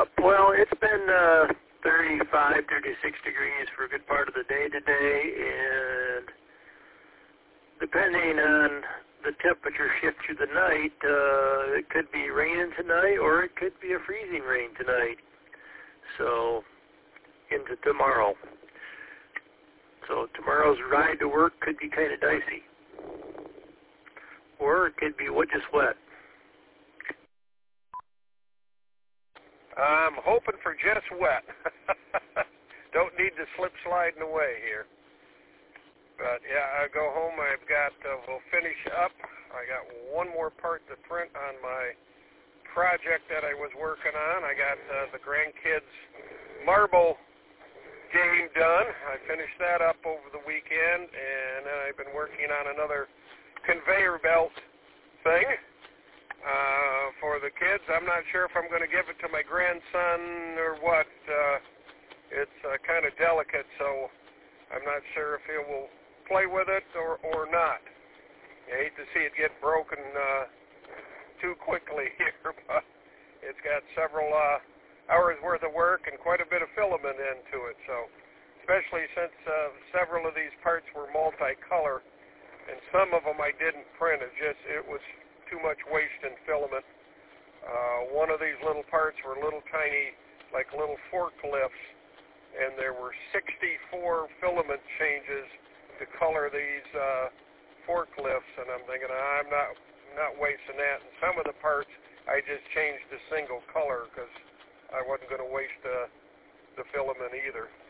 Well, it's been 35, 36 degrees for a good part of the day today, and depending on the temperature shift through the night, it could be raining tonight or it could be a freezing rain tonight. So, into tomorrow. So tomorrow's ride to work could be kind of dicey. Or it could be just wet. I'm hoping for just wet. Don't need to slip sliding away here. But yeah, I go home. I've got, we'll finish up. I got one more part to print on my project that I was working on. I got the grandkids' marble game done. I finished that up over the weekend, and then I've been working on another conveyor belt thing. For the kids. I'm not sure if I'm going to give it to my grandson or what. It's kind of delicate, so I'm not sure if he will play with it or not. I hate to see it get broken too quickly here, but it's got several hours worth of work and quite a bit of filament into it. So, especially since several of these parts were multicolor, and some of them I didn't print. It was too much waste in filament. One of these little parts were little tiny, like little forklifts, and there were 64 filament changes to color these forklifts, and I'm thinking, I'm not wasting that. And some of the parts I just changed to single color because I wasn't going to waste the filament either.